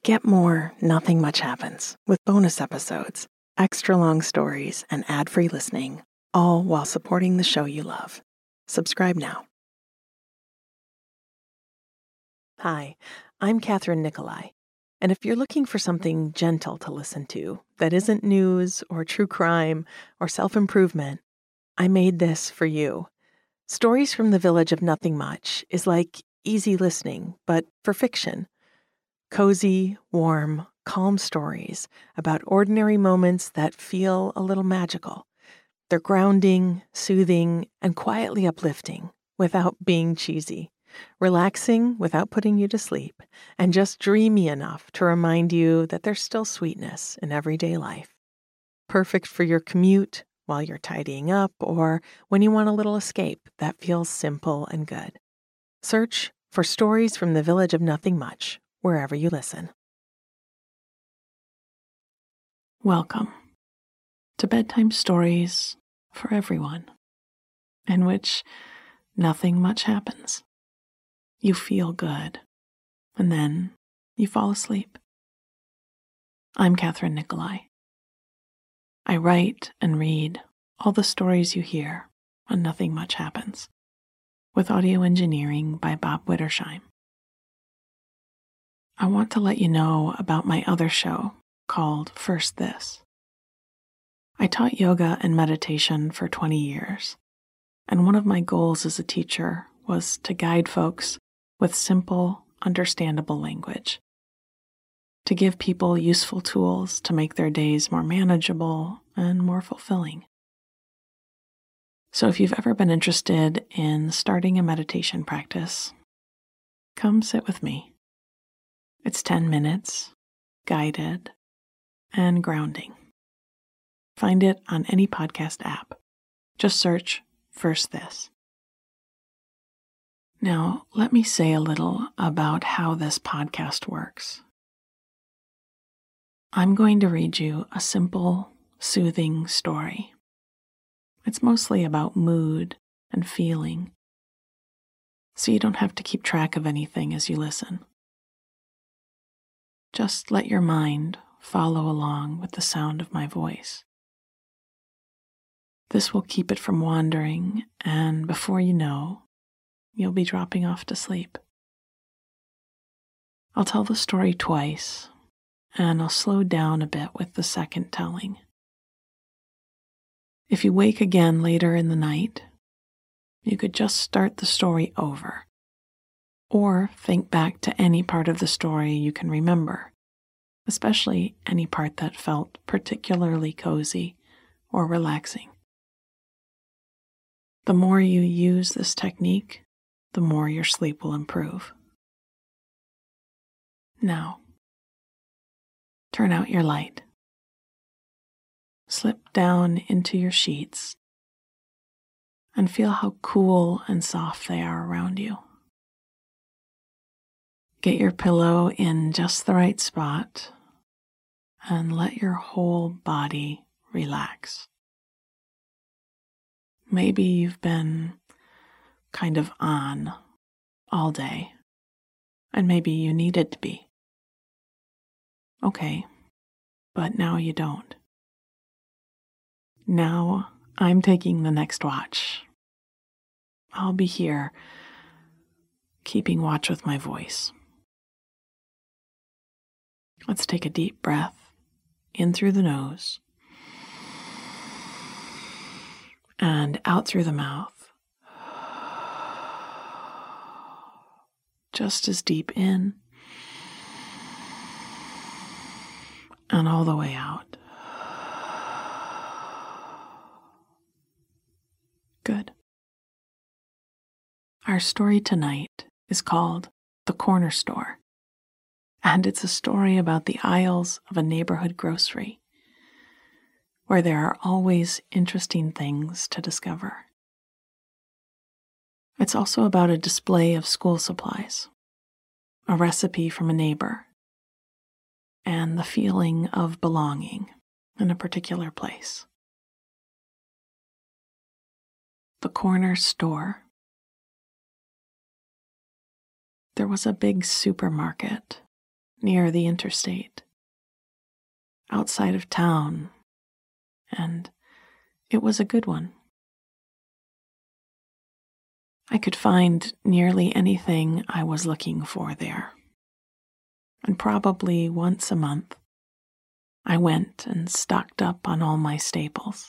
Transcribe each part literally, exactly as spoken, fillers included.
Get more Nothing Much Happens with bonus episodes, extra long stories, and ad-free listening, all while supporting the show you love. Subscribe now. Hi, I'm Catherine Nicolai, and if you're looking for something gentle to listen to that isn't news or true crime or self-improvement, I made this for you. Stories from the Village of Nothing Much is like easy listening, but for fiction. Cozy, warm, calm stories about ordinary moments that feel a little magical. They're grounding, soothing, and quietly uplifting without being cheesy. Relaxing without putting you to sleep, and just dreamy enough to remind you that there's still sweetness in everyday life. Perfect for your commute, while you're tidying up, or when you want a little escape that feels simple and good. Search for Stories from the Village of Nothing Much wherever you listen. Welcome to Bedtime Stories for Everyone, in which nothing much happens. You feel good, and then you fall asleep. I'm Catherine Nicolai. I write and read all the stories you hear when nothing much happens, with audio engineering by Bob Wittersheim. I want to let you know about my other show called First This. I taught yoga and meditation for twenty years, and one of my goals as a teacher was to guide folks with simple, understandable language, to give people useful tools to make their days more manageable and more fulfilling. So if you've ever been interested in starting a meditation practice, come sit with me. It's ten minutes, guided, and grounding. Find it on any podcast app. Just search First This. Now, let me say a little about how this podcast works. I'm going to read you a simple, soothing story. It's mostly about mood and feeling, so you don't have to keep track of anything as you listen. Just let your mind follow along with the sound of my voice. This will keep it from wandering, and before you know, you'll be dropping off to sleep. I'll tell the story twice, and I'll slow down a bit with the second telling. If you wake again later in the night, you could just start the story over, or think back to any part of the story you can remember, especially any part that felt particularly cozy or relaxing. The more you use this technique, the more your sleep will improve. Now, turn out your light. Slip down into your sheets and feel how cool and soft they are around you. Get your pillow in just the right spot and let your whole body relax. Maybe you've been kind of on all day, and maybe you needed to be. Okay, but now you don't. Now I'm taking the next watch. I'll be here, keeping watch with my voice. Let's take a deep breath in through the nose and out through the mouth. Just as deep in and all the way out. Good. Our story tonight is called The Corner Store, and it's a story about the aisles of a neighborhood grocery, where there are always interesting things to discover. It's also about a display of school supplies, a recipe from a neighbor, and the feeling of belonging in a particular place. The Corner Store. There was a big supermarket near the interstate, outside of town, and it was a good one. I could find nearly anything I was looking for there, and probably once a month, I went and stocked up on all my staples.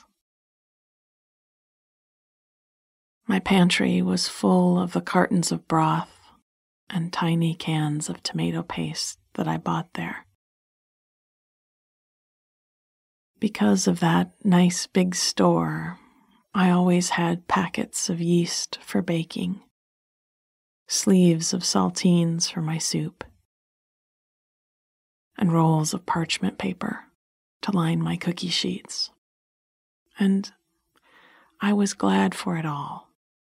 My pantry was full of the cartons of broth and tiny cans of tomato paste that I bought there. Because of that nice big store, I always had packets of yeast for baking, sleeves of saltines for my soup, and rolls of parchment paper to line my cookie sheets. And I was glad for it all.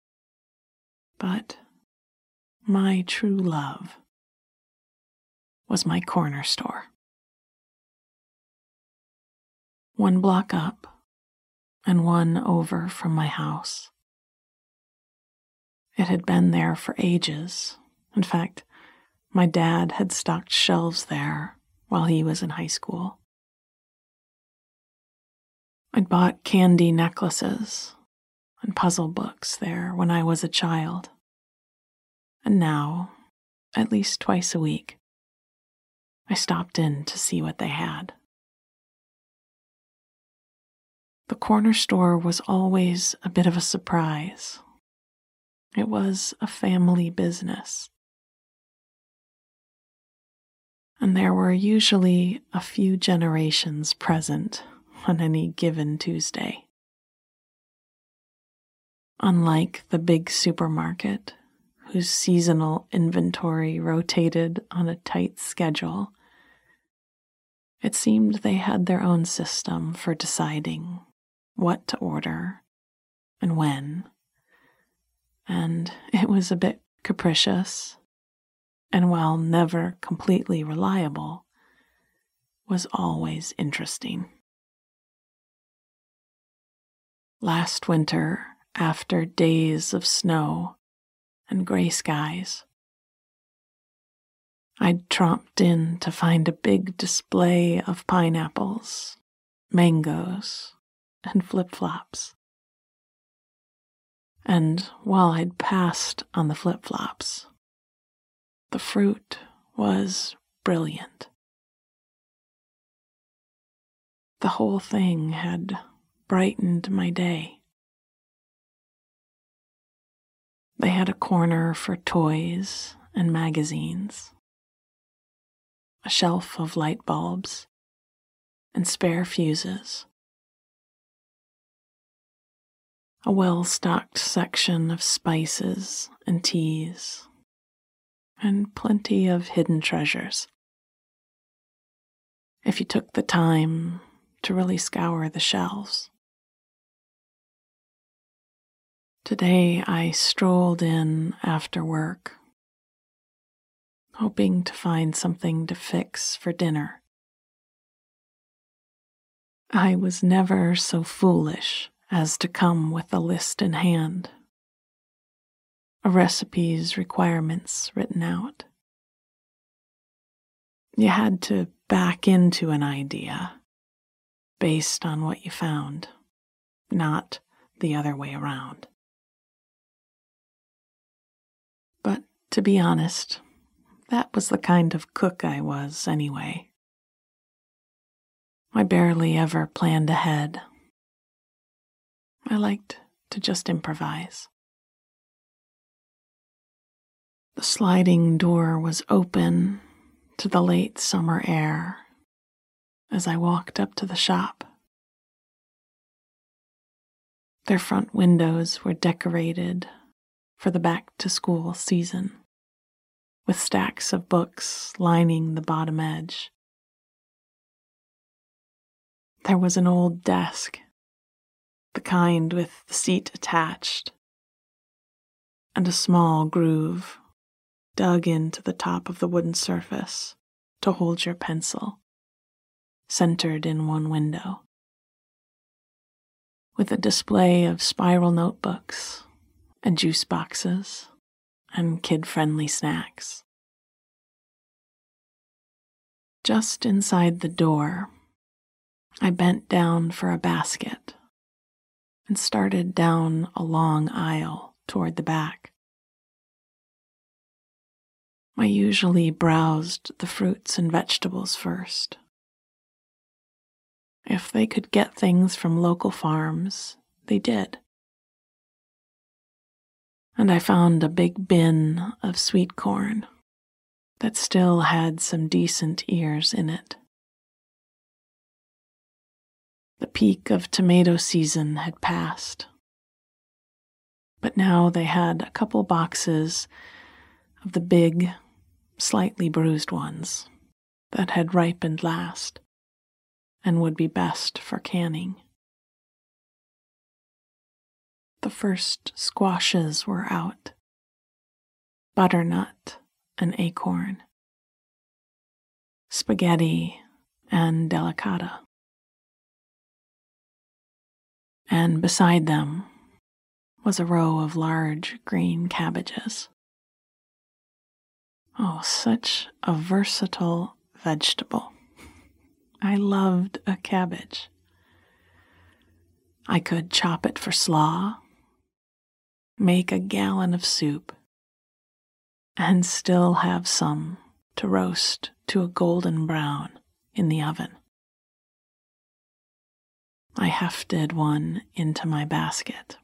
But my true love was my corner store. One block up and one over from my house. It had been there for ages. In fact, my dad had stocked shelves there while he was in high school. I'd bought candy necklaces and puzzle books there when I was a child. And now, at least twice a week, I stopped in to see what they had. The corner store was always a bit of a surprise. It was a family business. And there were usually a few generations present on any given Tuesday. Unlike the big supermarket, whose seasonal inventory rotated on a tight schedule, it seemed they had their own system for deciding what to order and when, and it was a bit capricious, and while never completely reliable, was always interesting. Last winter, after days of snow and gray skies, I'd tromped in to find a big display of pineapples, mangoes, and flip-flops. And while I'd passed on the flip-flops, the fruit was brilliant. The whole thing had brightened my day. They had a corner for toys and magazines, a shelf of light bulbs, and spare fuses, a well-stocked section of spices and teas, and plenty of hidden treasures, if you took the time to really scour the shelves. Today I strolled in after work, hoping to find something to fix for dinner. I was never so foolish as to come with a list in hand, a recipe's requirements written out. You had to back into an idea based on what you found, not the other way around. But to be honest, that was the kind of cook I was anyway. I barely ever planned ahead. I liked to just improvise. The sliding door was open to the late summer air as I walked up to the shop. Their front windows were decorated for the back-to-school season, with stacks of books lining the bottom edge. There was an old desk, the kind with the seat attached, and a small groove dug into the top of the wooden surface to hold your pencil, centered in one window, with a display of spiral notebooks and juice boxes and kid-friendly snacks. Just inside the door, I bent down for a basket and started down a long aisle toward the back. I usually browsed the fruits and vegetables first. If they could get things from local farms, they did. And I found a big bin of sweet corn that still had some decent ears in it. The peak of tomato season had passed, but now they had a couple boxes of the big, slightly bruised ones that had ripened last and would be best for canning. The first squashes were out, butternut and acorn, spaghetti and delicata. And beside them was a row of large green cabbages. Oh, such a versatile vegetable. I loved a cabbage. I could chop it for slaw, make a gallon of soup, and still have some to roast to a golden brown in the oven. I hefted one into my basket.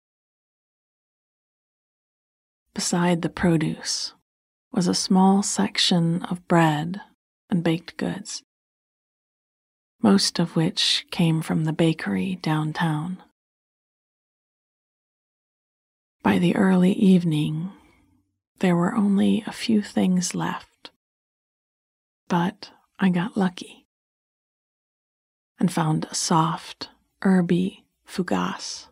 Beside the produce was a small section of bread and baked goods, most of which came from the bakery downtown. By the early evening, there were only a few things left, but I got lucky and found a soft, herby fougasse.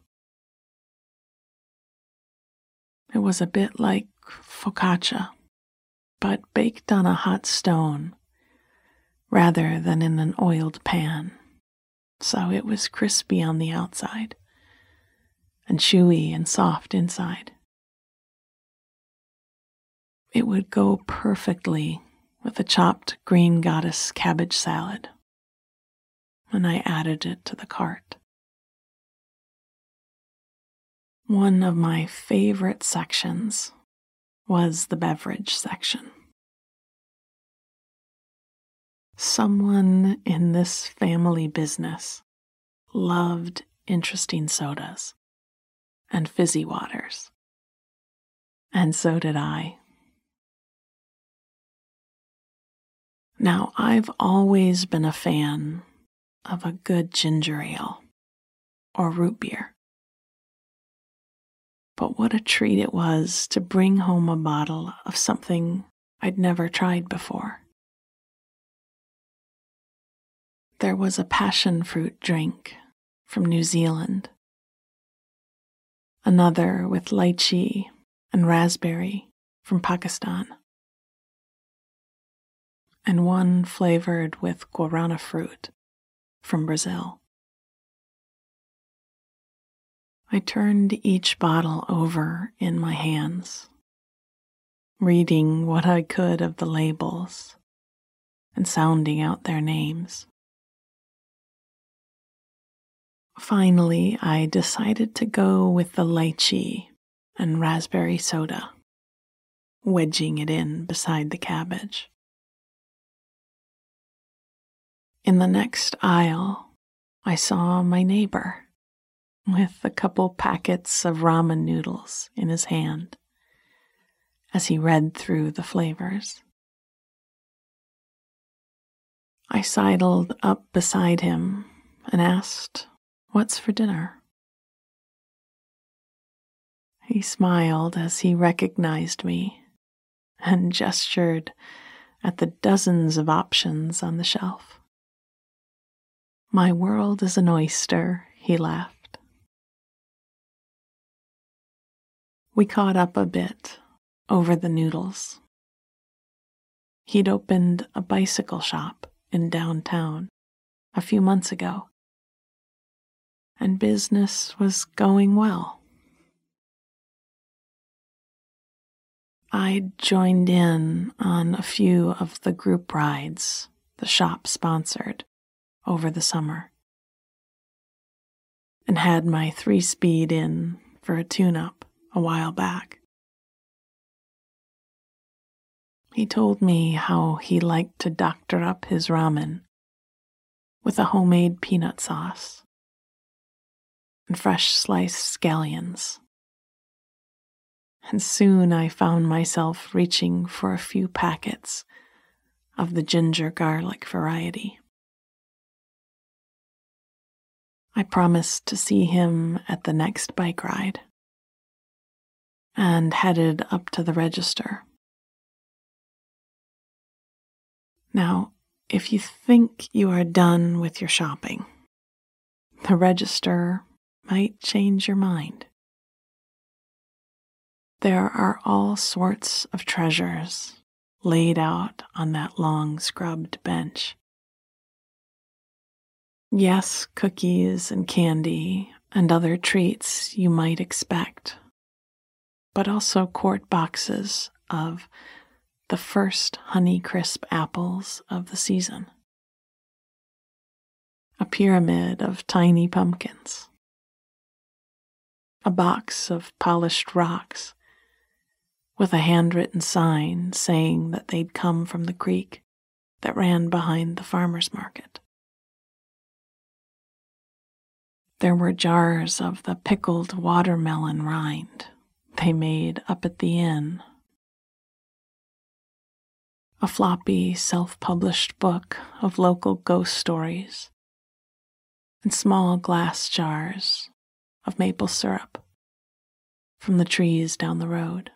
It was a bit like focaccia, but baked on a hot stone rather than in an oiled pan, so it was crispy on the outside and chewy and soft inside. It would go perfectly with a chopped green goddess cabbage salad, and I added it to the cart. One of my favorite sections was the beverage section. Someone in this family business loved interesting sodas and fizzy waters, and so did I. Now, I've always been a fan of a good ginger ale or root beer. But what a treat it was to bring home a bottle of something I'd never tried before. There was a passion fruit drink from New Zealand, another with lychee and raspberry from Pakistan, and one flavored with guarana fruit from Brazil. I turned each bottle over in my hands, reading what I could of the labels and sounding out their names. Finally, I decided to go with the lychee and raspberry soda, wedging it in beside the cabbage. In the next aisle, I saw my neighbor with a couple packets of ramen noodles in his hand as he read through the flavors. I sidled up beside him and asked, "What's for dinner?" He smiled as he recognized me and gestured at the dozens of options on the shelf. "My world is an oyster," he laughed. We caught up a bit over the noodles. He'd opened a bicycle shop in downtown a few months ago, and business was going well. I'd joined in on a few of the group rides the shop sponsored over the summer, and had my three-speed in for a tune-up a while back. He told me how he liked to doctor up his ramen with a homemade peanut sauce and fresh sliced scallions. And soon I found myself reaching for a few packets of the ginger garlic variety. I promised to see him at the next bike ride and headed up to the register. Now, if you think you are done with your shopping, the register might change your mind. There are all sorts of treasures laid out on that long scrubbed bench. Yes, cookies and candy and other treats you might expect, but also quart boxes of the first Honeycrisp apples of the season, a pyramid of tiny pumpkins, a box of polished rocks with a handwritten sign saying that they'd come from the creek that ran behind the farmer's market. There were jars of the pickled watermelon rind they made up at the inn, a floppy self-published book of local ghost stories, and small glass jars of maple syrup from the trees down the road.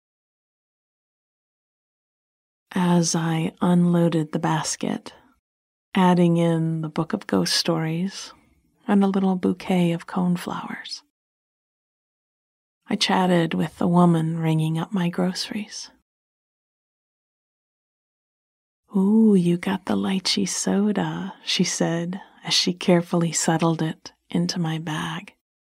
As I unloaded the basket, adding in the book of ghost stories and a little bouquet of coneflowers, I chatted with the woman ringing up my groceries. "Ooh, you got the lychee soda," she said as she carefully settled it into my bag.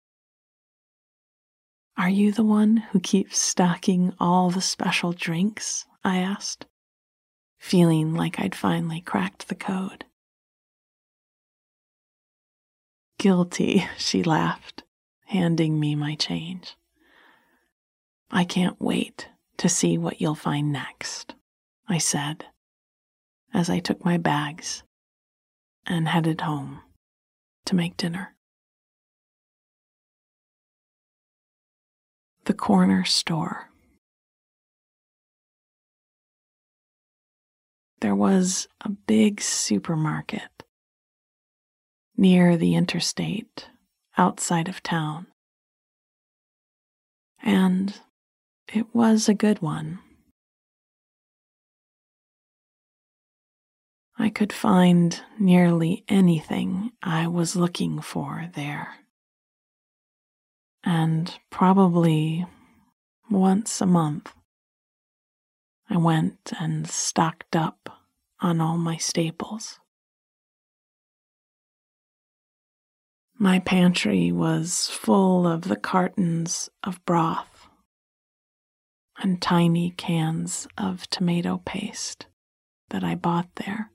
"Are you the one who keeps stocking all the special drinks?" I asked, feeling like I'd finally cracked the code. "Guilty," she laughed, handing me my change. "I can't wait to see what you'll find next," I said, as I took my bags and headed home to make dinner. The corner store. There was a big supermarket near the interstate outside of town, and it was a good one. I could find nearly anything I was looking for there. And probably once a month, I went and stocked up on all my staples. My pantry was full of the cartons of broth and tiny cans of tomato paste that I bought there.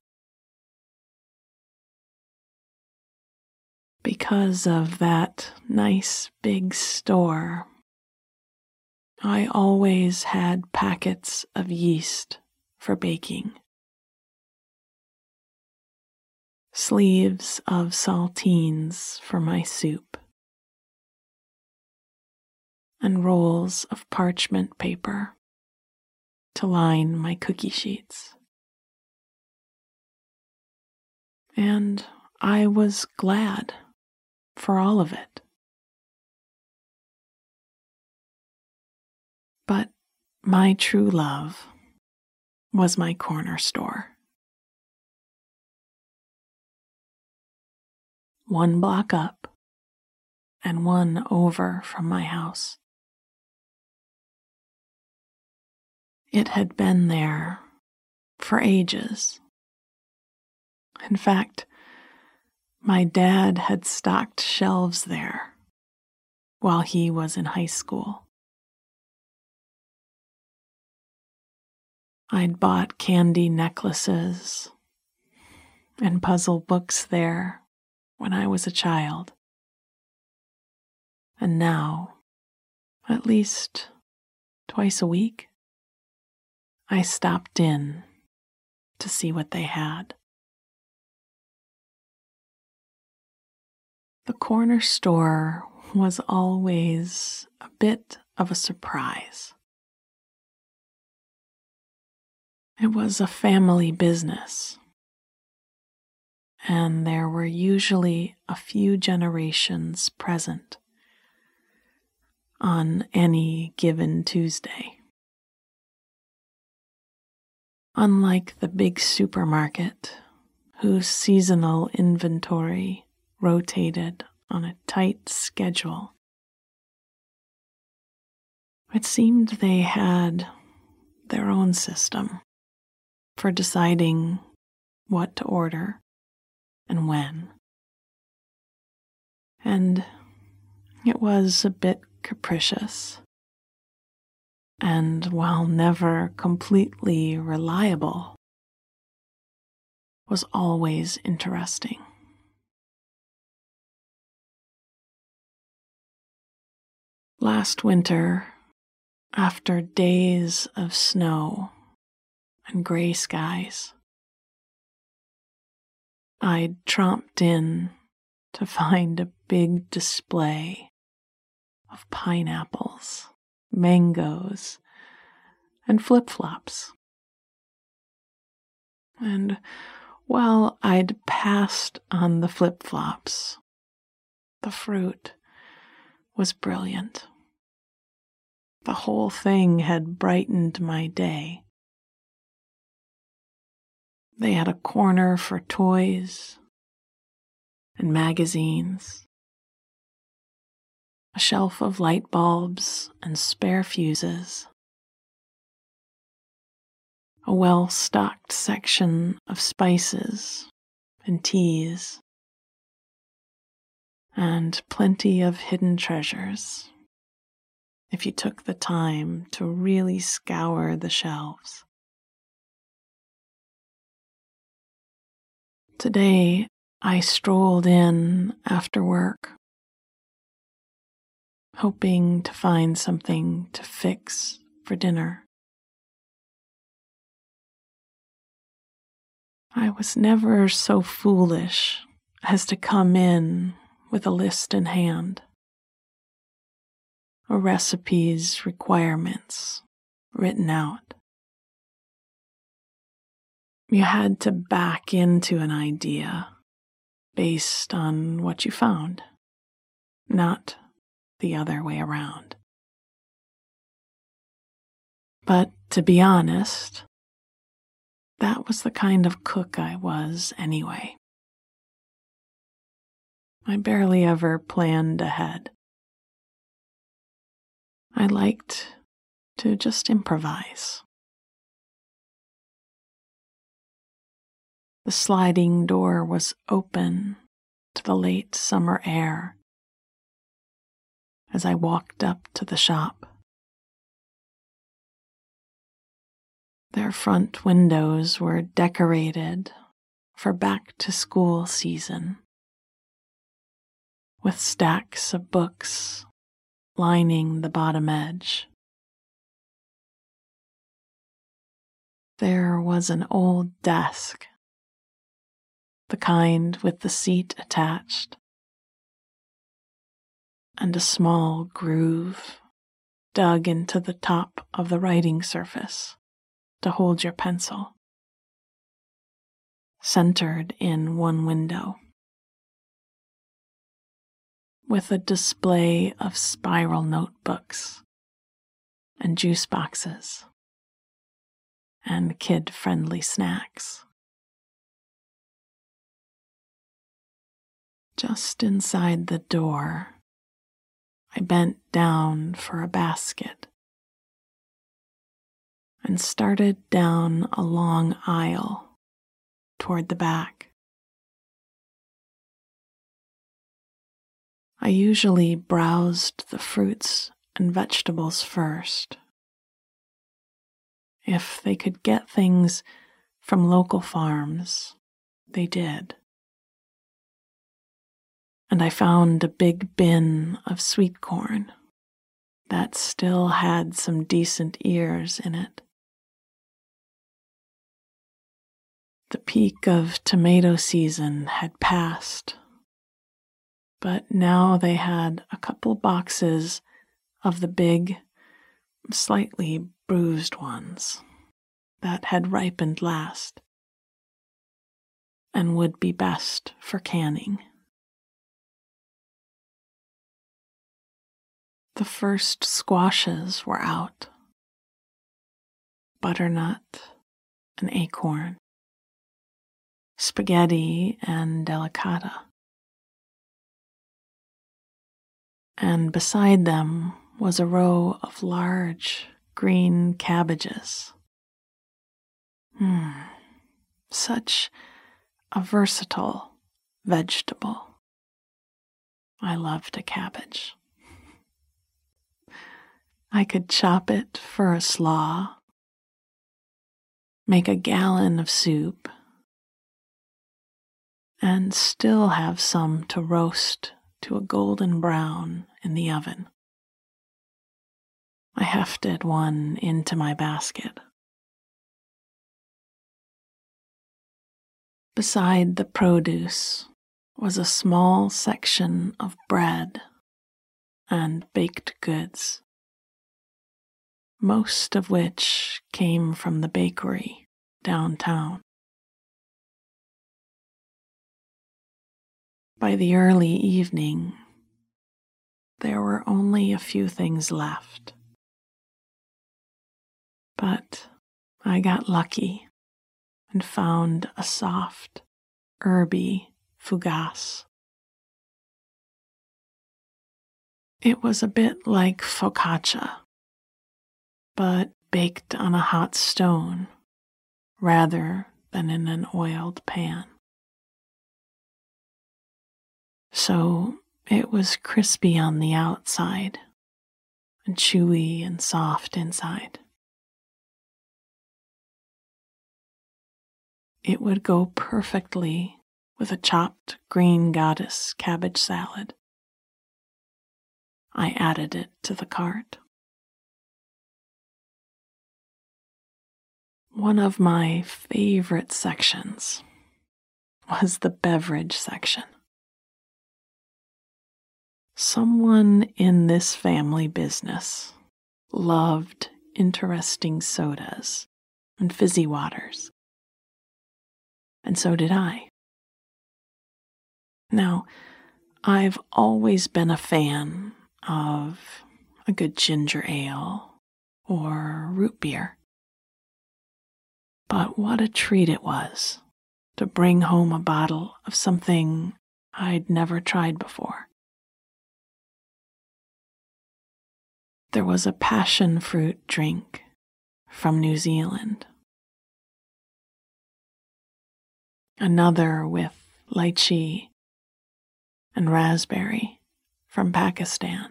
Because of that nice big store, I always had packets of yeast for baking, sleeves of saltines for my soup, and rolls of parchment paper to line my cookie sheets. And I was glad for all of it. But my true love was my corner store. One block up and one over from my house. It had been there for ages. In fact, my dad had stocked shelves there while he was in high school. I'd bought candy necklaces, and puzzle books there when I was a child. And now, at least twice a week, I stopped in to see what they had. The corner store was always a bit of a surprise. It was a family business, and there were usually a few generations present on any given Tuesday. Unlike the big supermarket, whose seasonal inventory rotated on a tight schedule, it seemed they had their own system for deciding what to order and when. And it was a bit capricious, and while never completely reliable, was always interesting. Last winter, after days of snow and gray skies, I'd tromped in to find a big display of pineapples, mangoes, and flip-flops. And while I'd passed on the flip-flops, the fruit was brilliant. The whole thing had brightened my day. They had a corner for toys and magazines, a shelf of light bulbs and spare fuses, a well-stocked section of spices and teas, and plenty of hidden treasures if you took the time to really scour the shelves. Today, I strolled in after work, hoping to find something to fix for dinner. I was never so foolish as to come in with a list in hand, a recipe's requirements written out. You had to back into an idea based on what you found, not the other way around. But to be honest, that was the kind of cook I was anyway. I barely ever planned ahead. I liked to just improvise. The sliding door was open to the late summer air as I walked up to the shop. Their front windows were decorated for back-to-school season, with stacks of books lining the bottom edge. There was an old desk, the kind with the seat attached, and a small groove dug into the top of the writing surface to hold your pencil, centered in one window, with a display of spiral notebooks and juice boxes and kid-friendly snacks. Just inside the door, I bent down for a basket and started down a long aisle toward the back. I usually browsed the fruits and vegetables first. If they could get things from local farms they did. And I found a big bin of sweet corn that still had some decent ears in it. The peak of tomato season had passed, but now they had a couple boxes of the big, slightly bruised ones that had ripened last and would be best for canning. The first squashes were out. Butternut and acorn, spaghetti and delicata. And beside them was a row of large green cabbages. Hmm, such a versatile vegetable. I loved a cabbage. I could chop it for a slaw, make a gallon of soup, and still have some to roast to a golden brown in the oven. I hefted one into my basket. Beside the produce was a small section of bread and baked goods, most of which came from the bakery downtown. By the early evening, there were only a few things left. But I got lucky and found a soft, herby fougasse. It was a bit like focaccia, but baked on a hot stone rather than in an oiled pan. So it was crispy on the outside and chewy and soft inside. It would go perfectly with a chopped green goddess cabbage salad. I added it to the cart. One of my favorite sections was the beverage section. Someone in this family business loved interesting sodas and fizzy waters, and so did I. Now, I've always been a fan of a good ginger ale or root beer, but what a treat it was to bring home a bottle of something I'd never tried before. There was a passion fruit drink from New Zealand, another with lychee and raspberry from Pakistan,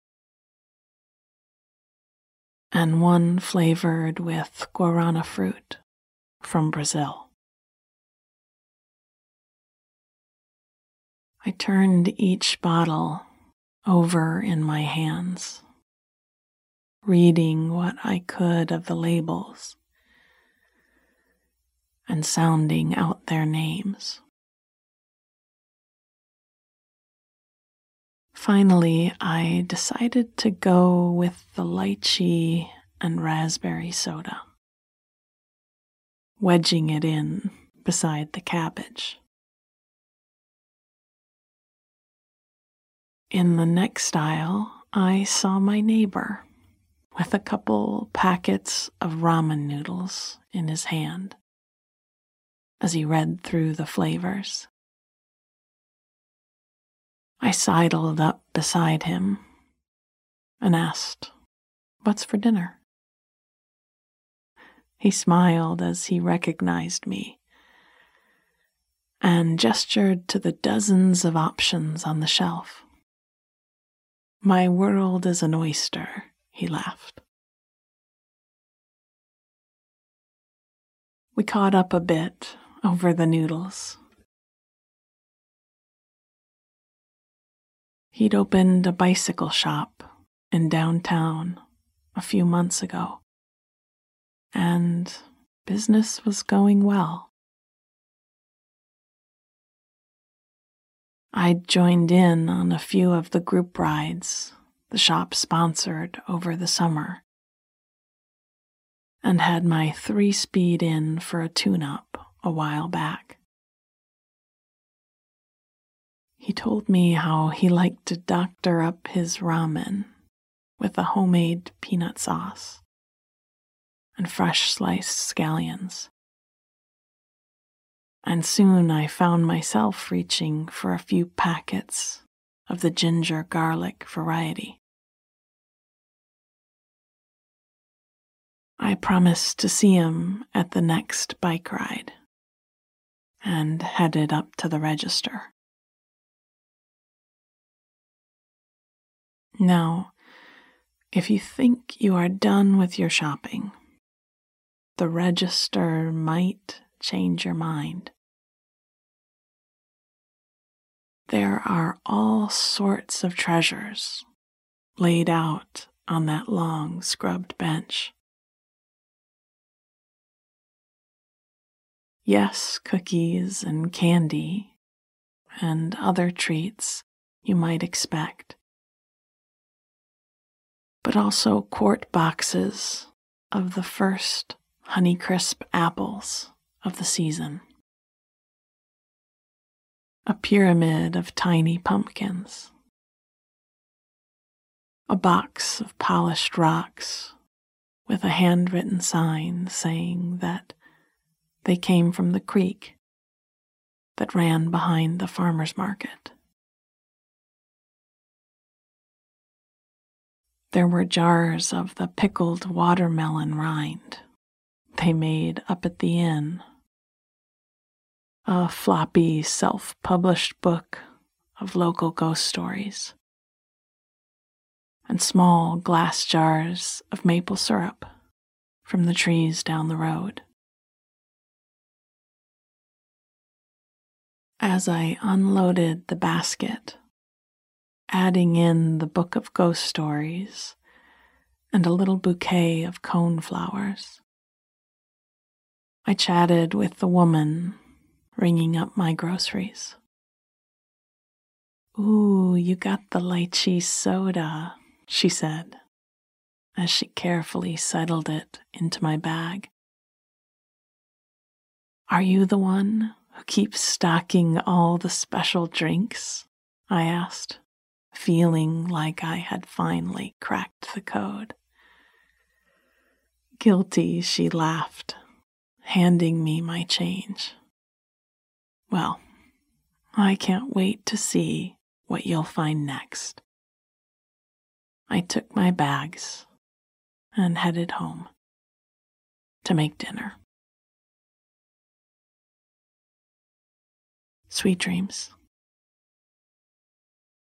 and one flavored with guarana fruit from Brazil. I turned each bottle over in my hands, reading what I could of the labels and sounding out their names. Finally, I decided to go with the lychee and raspberry soda, wedging it in beside the cabbage. In the next aisle, I saw my neighbor with a couple packets of ramen noodles in his hand as he read through the flavors. I sidled up beside him and asked, "What's for dinner?" He smiled as he recognized me and gestured to the dozens of options on the shelf. "My world is an oyster," he laughed. We caught up a bit over the noodles He'd opened a bicycle shop in downtown a few months ago, and business was going well. I'd joined in on a few of the group rides the shop sponsored over the summer, and had my three-speed in for a tune-up a while back. He told me how he liked to doctor up his ramen with a homemade peanut sauce and fresh sliced scallions. And soon I found myself reaching for a few packets of the ginger garlic variety. I promised to see him at the next bike ride and headed up to the register. Now, if you think you are done with your shopping, the register might change your mind. There are all sorts of treasures laid out on that long scrubbed bench. Yes, cookies and candy and other treats you might expect, but also quart boxes of the first Honeycrisp apples of the season, a pyramid of tiny pumpkins, a box of polished rocks with a handwritten sign saying that they came from the creek that ran behind the farmer's market. There were jars of the pickled watermelon rind they made up at the inn, a floppy self-published book of local ghost stories, and small glass jars of maple syrup from the trees down the road. As I unloaded the basket, adding in the book of ghost stories and a little bouquet of cone flowers, I chatted with the woman ringing up my groceries. "Ooh, you got the lychee soda," she said, as she carefully settled it into my bag. "Are you the one who keeps stocking all the special drinks?" I asked, feeling like I had finally cracked the code. Guilty, she laughed, handing me my change. "Well, I can't wait to see what you'll find next." I took my bags and headed home to make dinner. Sweet dreams.